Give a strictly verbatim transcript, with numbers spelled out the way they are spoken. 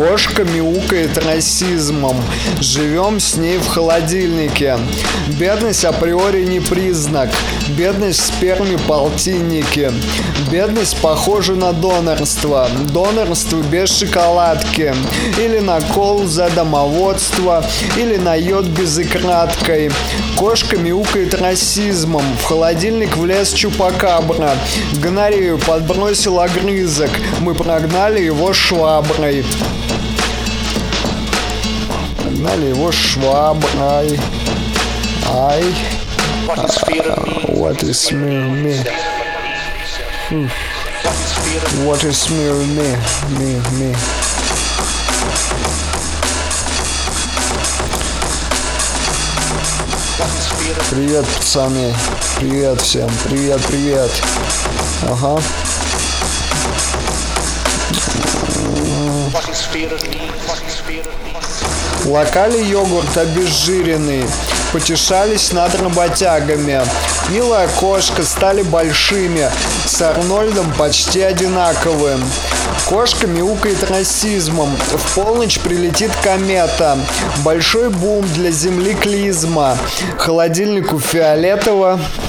Кошка мяукает расизмом. Живем с ней в холодильнике. Бедность априори не признак. Бедность в сперме полтинники. Бедность похожа на донорство. Донорство без шоколадки. Или на кол за домоводство. Или на йод безыкраткой. Кошка мяукает расизмом. В холодильник влез чупакабра. Гонорею подбросил огрызок. Мы прогнали его шваброй. Прогнали его шваброй. Ай. What is smear me? What is smear me? Me, me. Привет, пацаны. Привет всем. Привет, привет. Ага. Локали йогурт обезжиренный. Потешались над работягами. Милая кошка стали большими. С Арнольдом почти одинаковым. Кошка мяукает расизмом. В полночь прилетит комета. Большой бум для земли клизма. Холодильнику фиолетово.